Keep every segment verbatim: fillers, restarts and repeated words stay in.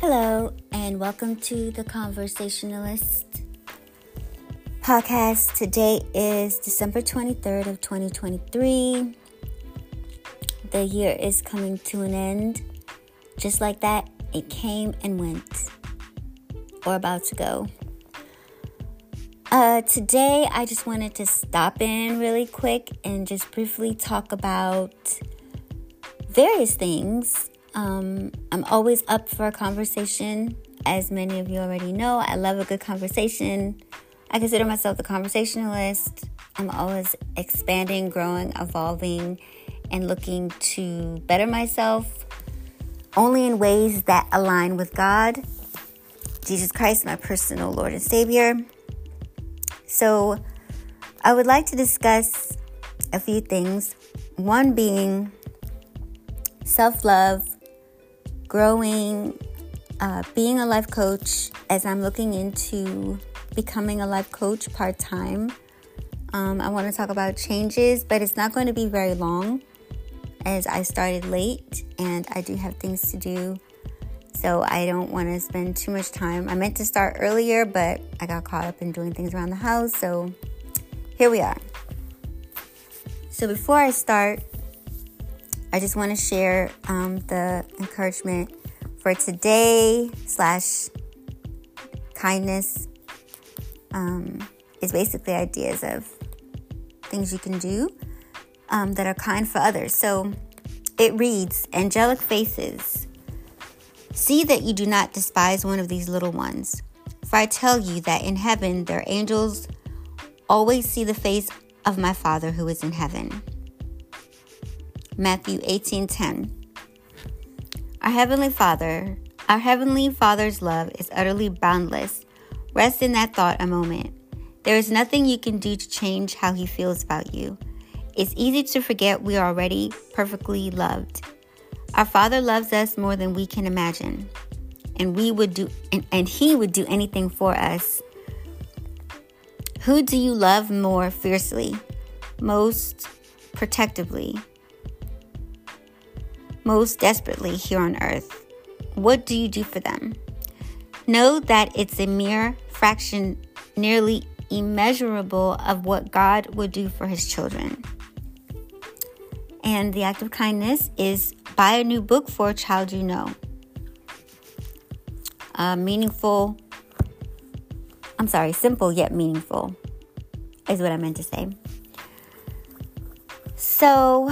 Hello, and welcome to the Conversationalist podcast. Today is December twenty-third of twenty twenty-three. The year is coming to an end. Just like that, it came and went, or about to go. Uh, today, I just wanted to stop in really quick and just briefly talk about various things. Um, I'm always up for a conversation. As many of you already know, I love a good conversation. I consider myself the conversationalist. I'm always expanding, growing, evolving, and looking to better myself only in ways that align with God, Jesus Christ, my personal Lord and Savior. So I would like to discuss a few things. One being self-love, growing, uh, being a life coach, as I'm looking into becoming a life coach part-time. Um, I want to talk about changes, but it's not going to be very long as I started late and I do have things to do. So I don't want to spend too much time. I meant to start earlier, but I got caught up in doing things around the house. So here we are. So before I start, I just want to share um, the encouragement for today slash kindness. Um, is basically ideas of things you can do um, that are kind for others. So it reads, angelic faces, see that you do not despise one of these little ones. For I tell you that in heaven their angels always see the face of my Father who is in heaven. Matthew eighteen ten. Our Heavenly Father, our Heavenly Father's love is utterly boundless. Rest in that thought a moment. There is nothing you can do to change how He feels about you. It's easy to forget we are already perfectly loved. Our Father loves us more than we can imagine, and we would do, and, and He would do anything for us. Who do you love more fiercely, most protectively, most desperately here on earth? What do you do for them? Know that it's a mere fraction, nearly immeasurable, of what God would do for His children. And the act of kindness is buy a new book for a child you know. Uh, meaningful, I'm sorry, simple yet meaningful is what I meant to say. So,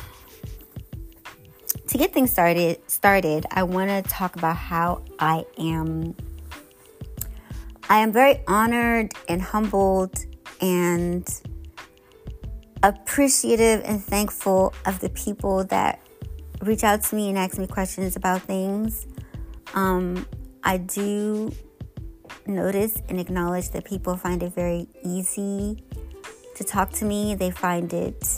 to get things started, started, I want to talk about how I am. I am very honored and humbled and appreciative and thankful of the people that reach out to me and ask me questions about things. Um, I do notice and acknowledge that people find it very easy to talk to me. They find it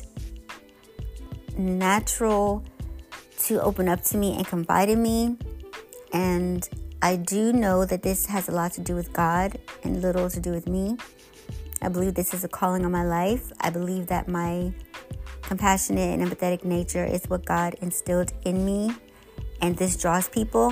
natural to open up to me and confide in me. And I do know that this has a lot to do with God and little to do with me. I believe this is a calling on my life. I believe that my compassionate and empathetic nature is what God instilled in me, and this draws people.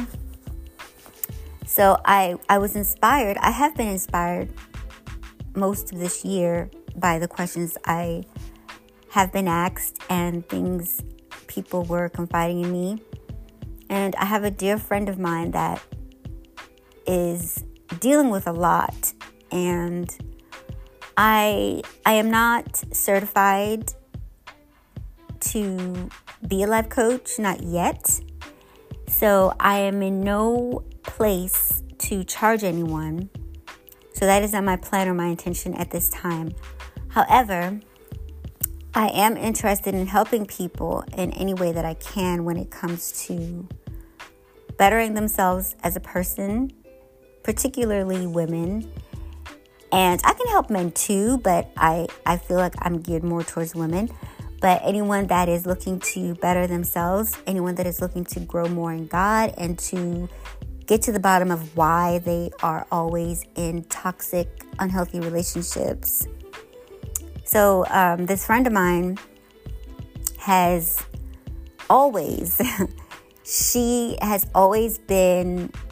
So I, I was inspired. I have been inspired most of this year by the questions I have been asked and things people were confiding in me. And I have a dear friend of mine that is dealing with a lot, and I I am not certified to be a life coach, not yet. So I am in no place to charge anyone. So that is not my plan or my intention at this time. However, I am interested in helping people in any way that I can when it comes to bettering themselves as a person, particularly women. And I can help men too, but I, I feel like I'm geared more towards women. But anyone that is looking to better themselves, anyone that is looking to grow more in God and to get to the bottom of why they are always in toxic, unhealthy relationships. So um, this friend of mine has always, she has always been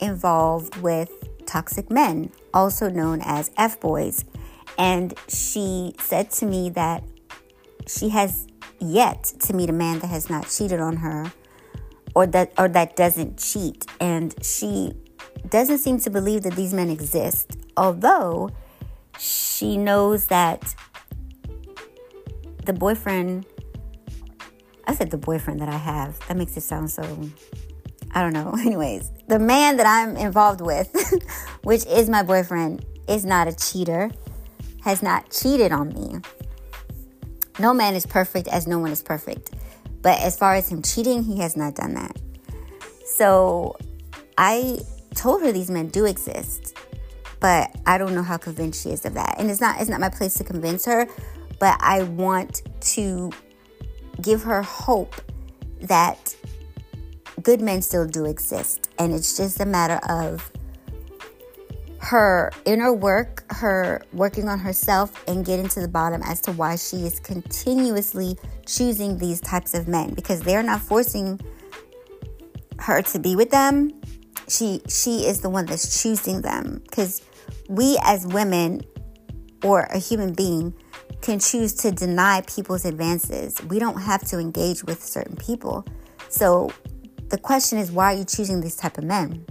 involved with toxic men, also known as F-boys. And she said to me that she has yet to meet a man that has not cheated on her or that or that doesn't cheat. And she doesn't seem to believe that these men exist, although she knows that the boyfriend, I said the boyfriend that I have, that makes it sound so, I don't know. Anyways, the man that I'm involved with, which is my boyfriend, is not a cheater, has not cheated on me. No man is perfect, as no one is perfect. But as far as him cheating, he has not done that. So I told her these men do exist, but I don't know how convinced she is of that. And it's not it's not my place to convince her, but I want to give her hope that good men still do exist. And it's just a matter of her inner work, her working on herself and getting to the bottom as to why she is continuously choosing these types of men, because they're not forcing her to be with them. She she is the one that's choosing them, because we as women or a human being can choose to deny people's advances. We don't have to engage with certain people. So the question is, why are you choosing these type of men?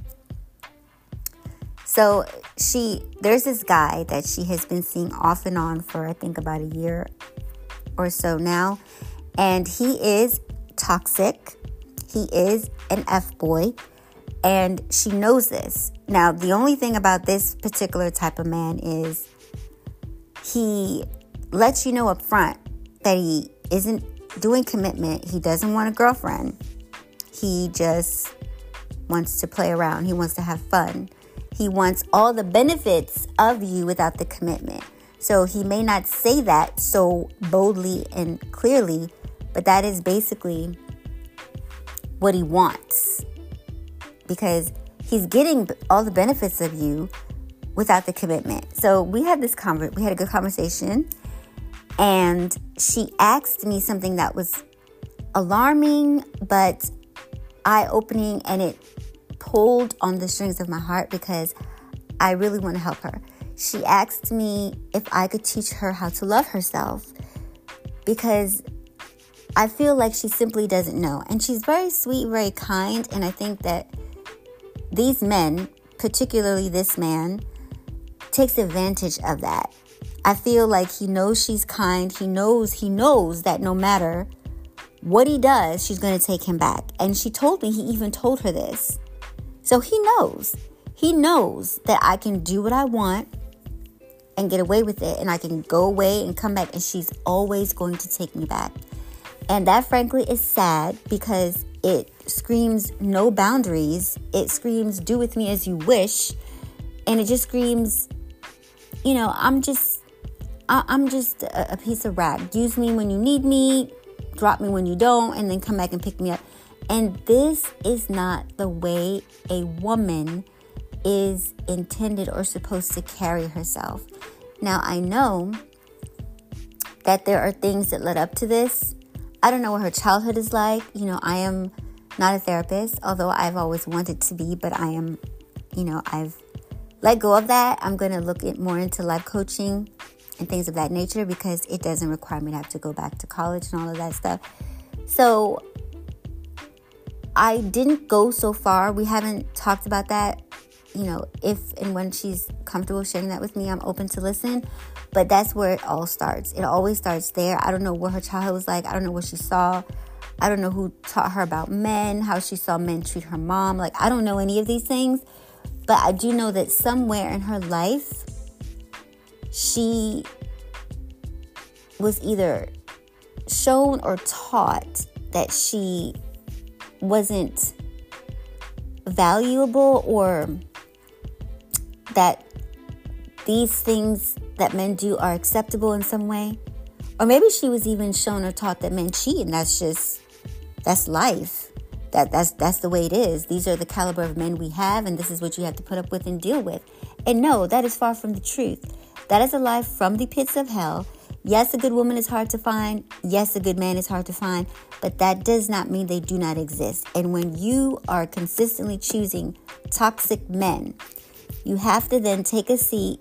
So she, there's this guy that she has been seeing off and on for, I think, about a year or so now. And he is toxic. He is an F-boy. And she knows this. Now, the only thing about this particular type of man is he lets you know up front that he isn't doing commitment. He doesn't want a girlfriend. He just wants to play around. He wants to have fun. He wants all the benefits of you without the commitment. So he may not say that so boldly and clearly, but that is basically what he wants, because he's getting all the benefits of you without the commitment. So we had this conver- we had a good conversation, and she asked me something that was alarming but eye-opening, and it pulled on the strings of my heart because I really want to help her. She asked me if I could teach her how to love herself, because I feel like she simply doesn't know. And she's very sweet, very kind, and I think that these men, particularly this man, takes advantage of that. I feel like he knows she's kind. He knows, he knows that no matter what he does, she's going to take him back. And she told me, he even told her this. So he knows. He knows that I can do what I want and get away with it. And I can go away and come back, and she's always going to take me back. And that, frankly, is sad, because it screams no boundaries. It screams do with me as you wish. And it just screams, you know, I'm just, I, I'm just a, a piece of rag. Use me when you need me, drop me when you don't, and then come back and pick me up. And this is not the way a woman is intended or supposed to carry herself. Now, I know that there are things that led up to this. I don't know what her childhood is like. You know, I am not a therapist, although I've always wanted to be, but I am, you know, I've let go of that. I'm going to look at more into life coaching and things of that nature, because it doesn't require me to have to go back to college and all of that stuff. So I didn't go so far. We haven't talked about that. You know, if and when she's comfortable sharing that with me, I'm open to listen. But that's where it all starts. It always starts there. I don't know what her childhood was like. I don't know what she saw. I don't know who taught her about men, how she saw men treat her mom. Like, I don't know any of these things. But I do know that somewhere in her life, she was either shown or taught that she wasn't valuable, or that these things that men do are acceptable in some way. Or maybe she was even shown or taught that men cheat, and that's just, that's life. That that's that's the way it is. These are the caliber of men we have, and this is what you have to put up with and deal with. And no, that is far from the truth. That is a lie from the pits of hell. Yes, a good woman is hard to find. Yes, a good man is hard to find. but that does not mean they do not exist. And when you are consistently choosing toxic men, you have to then take a seat,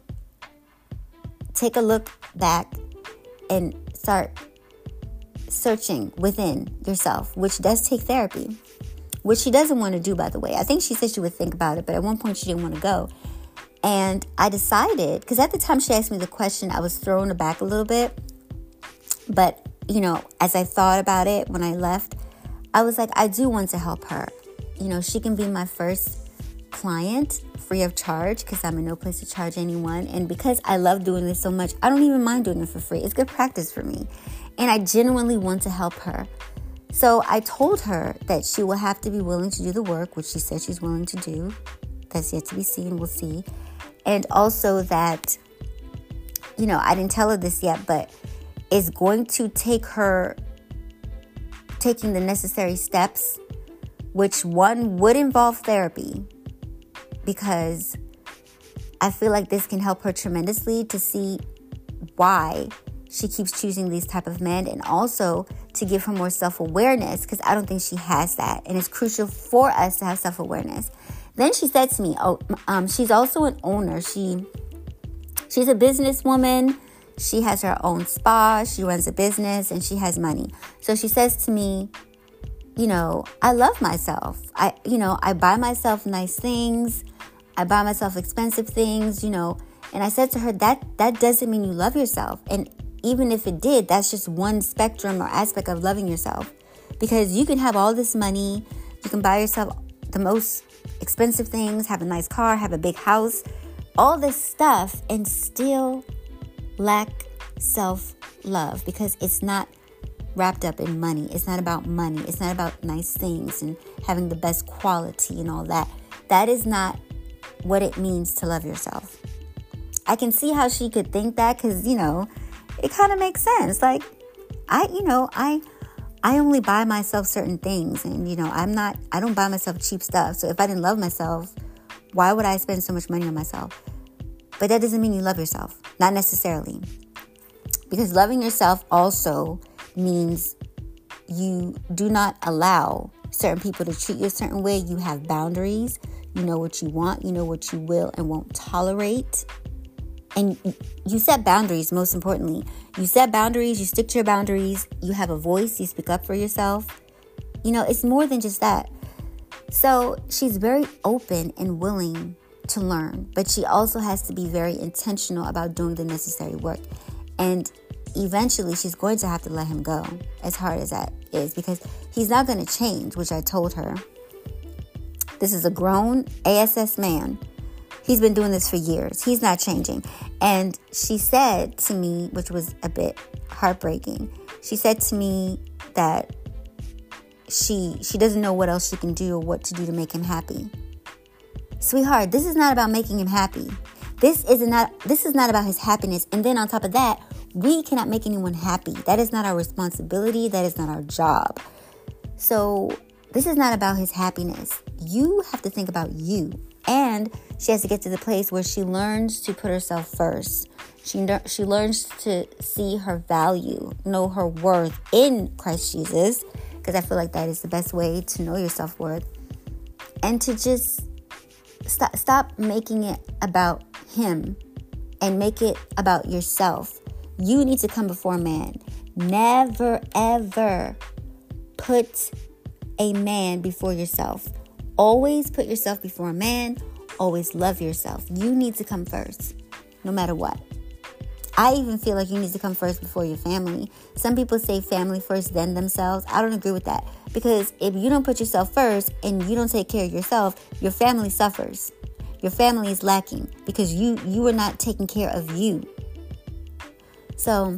take a look back, and start searching within yourself, which does take therapy, which she doesn't want to do, by the way. I think she said she would think about it, but at one point she didn't want to go. And I decided, because at the time she asked me the question, I was thrown aback a little bit. But, you know, as I thought about it when I left, I was like, I do want to help her. You know, she can be my first client free of charge, because I'm in no place to charge anyone. And because I love doing this so much, I don't even mind doing it for free. It's good practice for me. And I genuinely want to help her. So I told her that she will have to be willing to do the work, which she said she's willing to do. That's yet to be seen. We'll see. And also that, you know, I didn't tell her this yet, but it's going to take her taking the necessary steps, which one would involve therapy, because I feel like this can help her tremendously to see why she keeps choosing these type of men, and also to give her more self-awareness, because I don't think she has that. And it's crucial for us to have self-awareness. Then she said to me, oh, um, she's also an owner. She, she's a businesswoman. She has her own spa. She runs a business and she has money. So she says to me, you know, I love myself. I, you know, I buy myself nice things. I buy myself expensive things, you know. And I said to her, that, that doesn't mean you love yourself. And even if it did, that's just one spectrum or aspect of loving yourself. Because you can have all this money. You can buy yourself the most expensive things, have a nice car, have a big house, all this stuff, and still lack self-love, because it's not wrapped up in money. It's not about money. It's not about nice things and having the best quality and all that. That is not what it means to love yourself. I can see how she could think that, because, you know, it kind of makes sense. Like, I, you know, I, I only buy myself certain things, and, you know, I'm not, I don't buy myself cheap stuff. So if I didn't love myself, why would I spend so much money on myself? But that doesn't mean you love yourself. Not necessarily. Because loving yourself also means you do not allow certain people to treat you a certain way. You have boundaries. You know what you want. You know what you will and won't tolerate. And you set boundaries, most importantly. You set boundaries. You stick to your boundaries. You have a voice. You speak up for yourself. You know, it's more than just that. So she's very open and willing to learn, but she also has to be very intentional about doing the necessary work. And eventually she's going to have to let him go, as hard as that is, because he's not going to change, which I told her. This is a grown A S S man. He's been doing this for years. He's not changing. And she said to me, which was a bit heartbreaking, she said to me that she she doesn't know what else she can do or what to do to make him happy. Sweetheart, this is not about making him happy. This is not this is not about his happiness. And then on top of that, we cannot make anyone happy. That is not our responsibility. That is not our job. So this is not about his happiness. You have to think about you. And she has to get to the place where she learns to put herself first. She, she learns to see her value, know her worth in Christ Jesus, because I feel like that is the best way to know your self-worth. And to just stop, stop making it about him and make it about yourself. You need to come before a man. Never, ever put a man before yourself. Always put yourself before a man. Always love yourself. You need to come first, no matter what. I even feel like you need to come first before your family. Some people say family first, then themselves. I don't agree with that. Because if you don't put yourself first and you don't take care of yourself, your family suffers. Your family is lacking because you, you are not taking care of you. So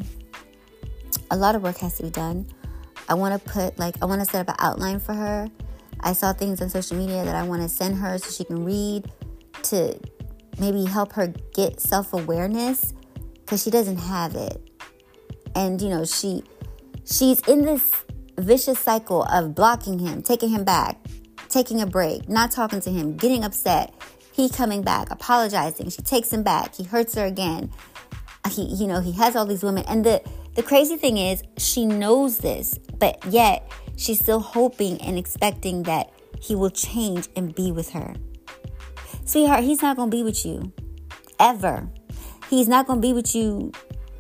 a lot of work has to be done. I want to put, like, I want to set up an outline for her. I saw things on social media that I want to send her so she can read to maybe help her get self-awareness, because she doesn't have it. And, you know, she she's in this vicious cycle of blocking him, taking him back, taking a break, not talking to him, getting upset. He coming back, apologizing. She takes him back. He hurts her again. He, you know, he has all these women. And the, the crazy thing is, she knows this, But yet, she's still hoping and expecting that he will change and be with her. Sweetheart, he's not going to be with you. Ever. He's not going to be with you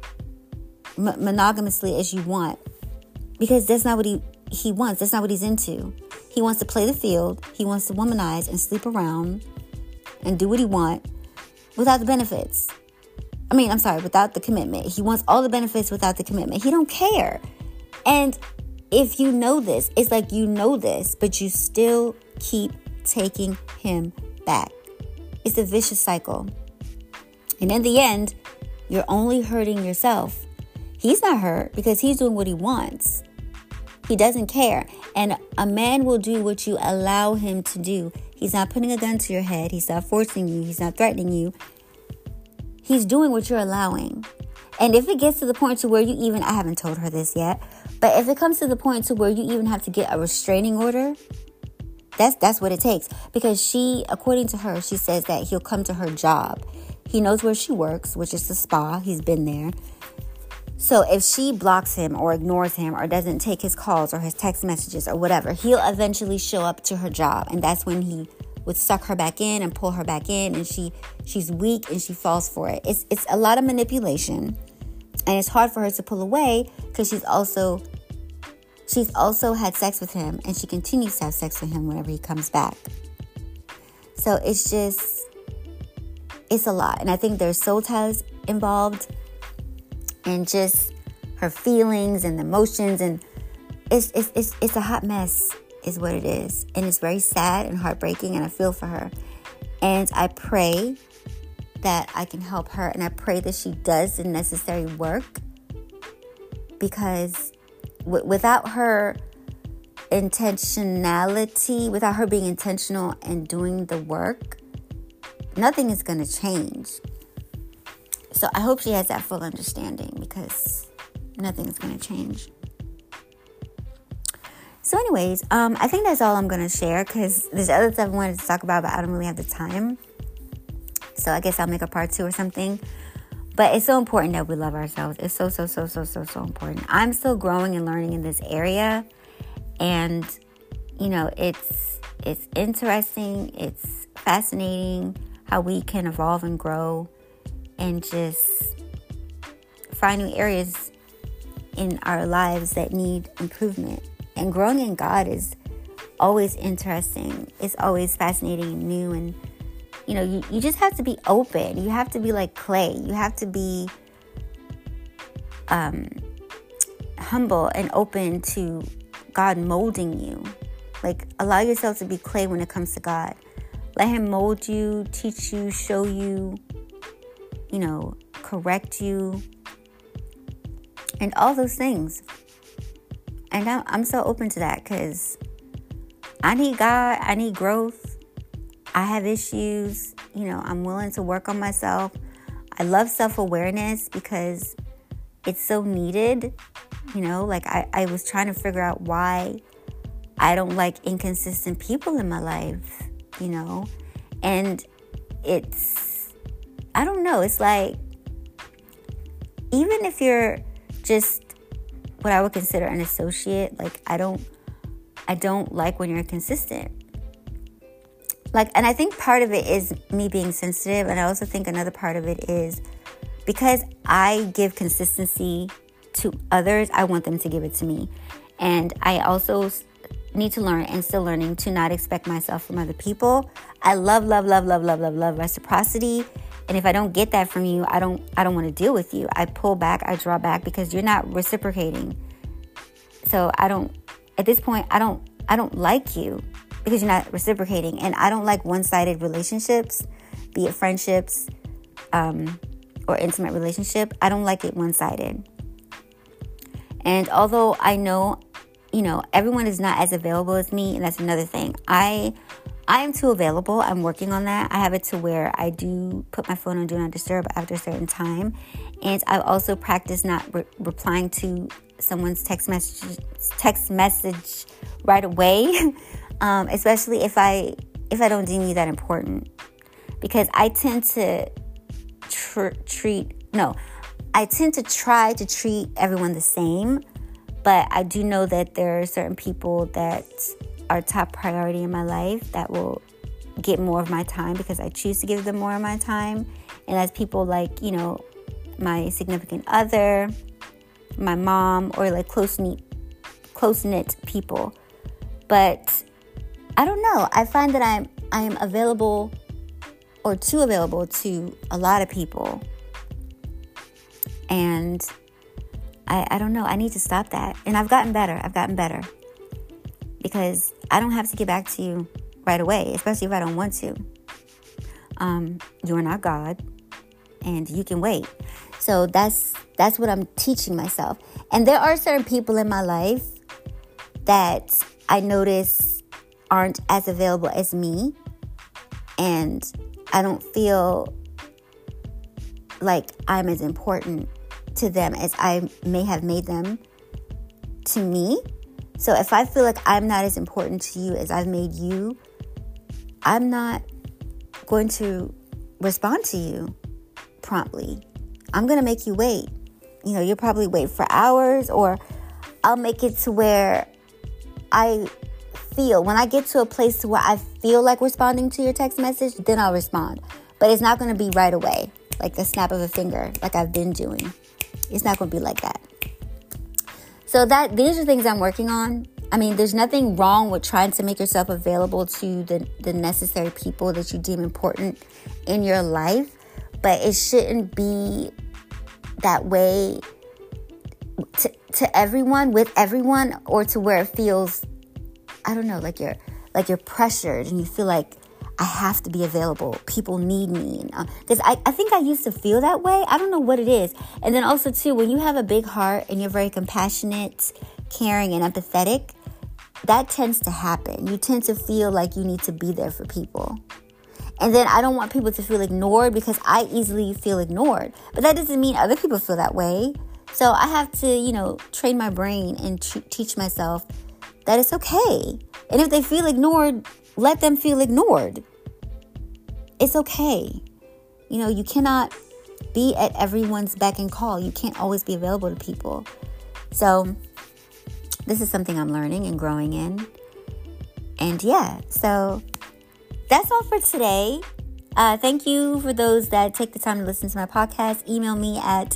m- monogamously as you want. Because that's not what he, he wants. That's not what he's into. He wants to play the field. He wants to womanize and sleep around and do what he wants without the benefits. I mean, I'm sorry, without the commitment. He wants all the benefits without the commitment. He don't care. And if you know this, it's like you know this, but you still keep taking him back. It's a vicious cycle. And in the end, you're only hurting yourself. He's not hurt because he's doing what he wants. He doesn't care. And a man will do what you allow him to do. He's not putting a gun to your head. He's not forcing you. He's not threatening you. He's doing what you're allowing. And if it gets to the point to where you even, I haven't told her this yet, but if it comes to the point to where you even have to get a restraining order, that's that's what it takes. Because she, according to her, she says that he'll come to her job. He knows where she works, which is the spa. He's been there. So if she blocks him or ignores him or doesn't take his calls or his text messages or whatever, he'll eventually show up to her job. And that's when he would suck her back in and pull her back in, and she she's weak and she falls for it. It's it's a lot of manipulation, and it's hard for her to pull away because she's also she's also had sex with him, and she continues to have sex with him whenever he comes back. So it's just it's a lot, and I think there's soul ties involved, and just her feelings and the emotions, and it's it's it's it's a hot mess. Is what it is. And it's very sad and heartbreaking, and I feel for her. And I pray that I can help her, and I pray that she does the necessary work, because w- without her intentionality, without her being intentional and doing the work, nothing is going to change. So I hope she has that full understanding, because nothing is going to change. So anyways, um, I think that's all I'm going to share, because there's other stuff I wanted to talk about, but I don't really have the time. So I guess I'll make a part two or something. But it's so important that we love ourselves. It's so, so, so, so, so, so important. I'm still growing and learning in this area. And, you know, it's it's interesting. It's fascinating how we can evolve and grow and just find new areas in our lives that need improvement. And growing in God is always interesting. It's always fascinating and new. And, you know, you, you just have to be open. You have to be like clay. You have to be um, humble and open to God molding you. Like, allow yourself to be clay when it comes to God. Let him mold you, teach you, show you, you know, correct you, and all those things. And I'm so open to that, because I need God. I need growth. I have issues. You know, I'm willing to work on myself. I love self-awareness because it's so needed. You know, like I, I was trying to figure out why I don't like inconsistent people in my life, you know. And it's, I don't know. It's like, even if you're just what I would consider an associate, like I don't I don't like when you're consistent. Like, and I think part of it is me being sensitive, and I also think another part of it is because I give consistency to others, I want them to give it to me. And I also need to learn, and still learning, to not expect myself from other people. I love, love, love, love, love, love, love reciprocity. And if I don't get that from you, I don't I don't want to deal with you. I pull back, I draw back, because you're not reciprocating. So I don't, at this point, I don't I don't like you because you're not reciprocating. And I don't like one-sided relationships, be it friendships um, or intimate relationship. I don't like it one-sided. And although I know, you know, everyone is not as available as me, and that's another thing. I I am too available. I'm working on that. I have it to where I do put my phone on Do Not Disturb after a certain time. And I also practice not re- replying to someone's text message text message right away, um, especially if I if I don't deem you that important. Because I tend to tr- treat, no, I tend to try to treat everyone the same. But I do know that there are certain people that are top priority in my life that will get more of my time because I choose to give them more of my time. And as people like, you know, my significant other, my mom, or like close-knit, close-knit people. But I don't know. I find that I'm I am available or too available to a lot of people. And I, I don't know. I need to stop that. And I've gotten better. I've gotten better. Because I don't have to get back to you right away, especially if I don't want to. Um, you are not God, and you can wait. So that's that's what I'm teaching myself. And there are certain people in my life that I notice aren't as available as me. And I don't feel like I'm as important to them as I may have made them to me. So if I feel like I'm not as important to you as I've made you, I'm not going to respond to you promptly. I'm going to make you wait. You know, you'll probably wait for hours, or I'll make it to where I feel, when I get to a place where I feel like responding to your text message, then I'll respond. But it's not going to be right away, like the snap of a finger, like I've been doing. It's not going to be like that. So that these are things I'm working on. I mean, there's nothing wrong with trying to make yourself available to the, the necessary people that you deem important in your life. But it shouldn't be that way to, to everyone, with everyone, or to where it feels, I don't know, like you're like you're pressured and you feel like I have to be available. People need me. Because uh, I, I think I used to feel that way. I don't know what it is. And then also, too, when you have a big heart and you're very compassionate, caring, and empathetic, that tends to happen. You tend to feel like you need to be there for people. And then I don't want people to feel ignored because I easily feel ignored. But that doesn't mean other people feel that way. So I have to, you know, train my brain and t- teach myself that it's okay. And if they feel ignored, let them feel ignored. It's okay. You know, you cannot be at everyone's beck and call. You can't always be available to people. So this is something I'm learning and growing in. And yeah, so that's all for today. Uh, thank you for those that take the time to listen to my podcast. Email me at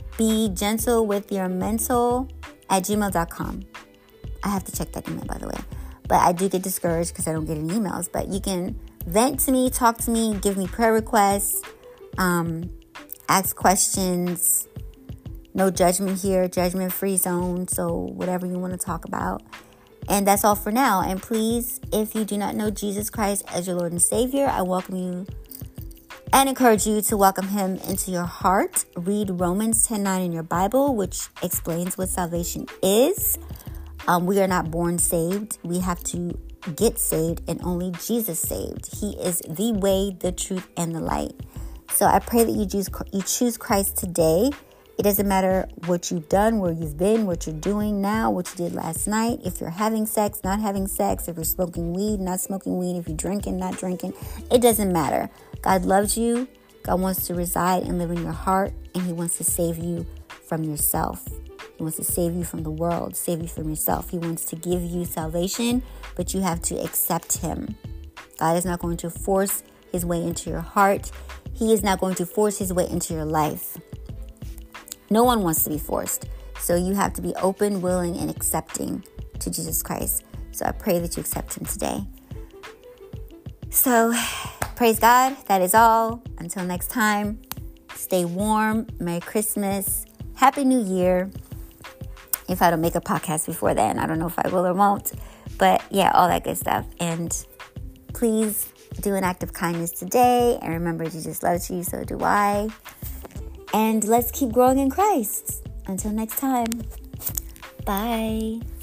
begentlewithyourmental at gmail dot com. I have to check that email, by the way. But I do get discouraged because I don't get any emails. But you can vent to me, talk to me, give me prayer requests, um, ask questions. No judgment here, judgment-free zone. So whatever you want to talk about. And that's all for now. And please, if you do not know Jesus Christ as your Lord and Savior, I welcome you and encourage you to welcome him into your heart. Read Romans ten nine in your Bible, which explains what salvation is. Um, we are not born saved. We have to get saved, and only Jesus saved. He is the way, the truth, and the light. So I pray that you choose, you choose Christ today. It doesn't matter what you've done, where you've been, what you're doing now, what you did last night. If you're having sex, not having sex. If you're smoking weed, not smoking weed. If you're drinking, not drinking. It doesn't matter. God loves you. God wants to reside and live in your heart. And he wants to save you from yourself. He wants to save you from the world, save you from yourself. He wants to give you salvation, but you have to accept him. God is not going to force his way into your heart. He is not going to force his way into your life. No one wants to be forced. So you have to be open, willing, and accepting to Jesus Christ. So I pray that you accept him today. So praise God. That is all. Until next time, stay warm. Merry Christmas. Happy New Year. If I don't make a podcast before then, I don't know if I will or won't. But yeah, all that good stuff. And please do an act of kindness today. And remember, Jesus loves you, so do I. And let's keep growing in Christ. Until next time. Bye.